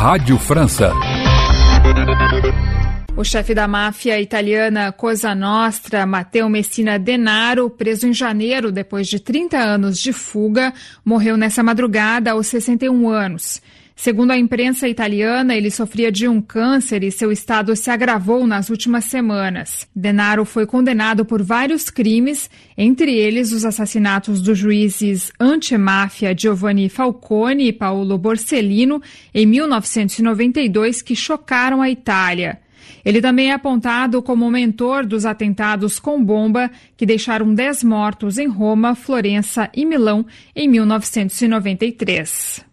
Rádio França. O chefe da máfia italiana Cosa Nostra, Matteo Messina Denaro, preso em janeiro depois de 30 anos de fuga, morreu nessa madrugada aos 61 anos. Segundo a imprensa italiana, ele sofria de um câncer e seu estado se agravou nas últimas semanas. Denaro foi condenado por vários crimes, entre eles os assassinatos dos juízes antimáfia Giovanni Falcone e Paolo Borsellino em 1992, que chocaram a Itália. Ele também é apontado como mentor dos atentados com bomba que deixaram 10 mortos em Roma, Florença e Milão em 1993.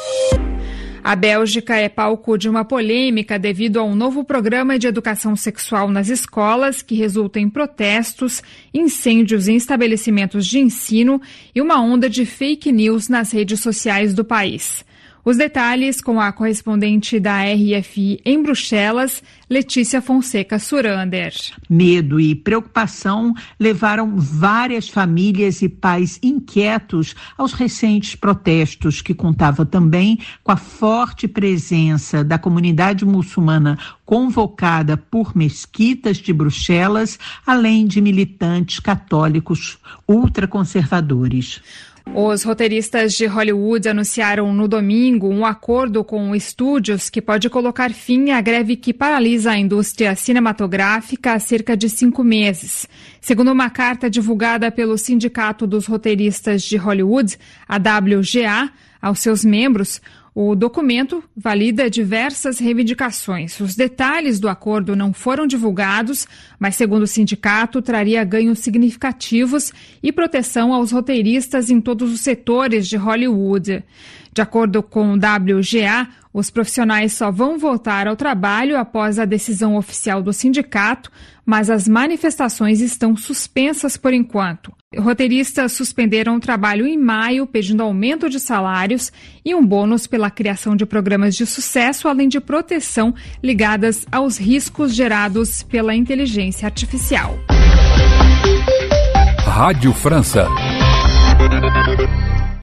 A Bélgica é palco de uma polêmica devido a um novo programa de educação sexual nas escolas que resulta em protestos, incêndios em estabelecimentos de ensino e uma onda de fake news nas redes sociais do país. Os detalhes com a correspondente da RFI em Bruxelas, Letícia Fonseca Surander. Medo e preocupação levaram várias famílias e pais inquietos aos recentes protestos, que contava também com a forte presença da comunidade muçulmana convocada por mesquitas de Bruxelas, além de militantes católicos ultraconservadores. Os roteiristas de Hollywood anunciaram no domingo um acordo com estúdios que pode colocar fim à greve que paralisa a indústria cinematográfica há cerca de 5 meses. Segundo uma carta divulgada pelo Sindicato dos Roteiristas de Hollywood, a WGA, aos seus membros, o documento valida diversas reivindicações. Os detalhes do acordo não foram divulgados, mas, segundo o sindicato, traria ganhos significativos e proteção aos roteiristas em todos os setores de Hollywood. De acordo com o WGA, os profissionais só vão voltar ao trabalho após a decisão oficial do sindicato, mas as manifestações estão suspensas por enquanto. Roteiristas suspenderam o trabalho em maio, pedindo aumento de salários e um bônus pela criação de programas de sucesso, além de proteção ligadas aos riscos gerados pela inteligência artificial. Rádio França.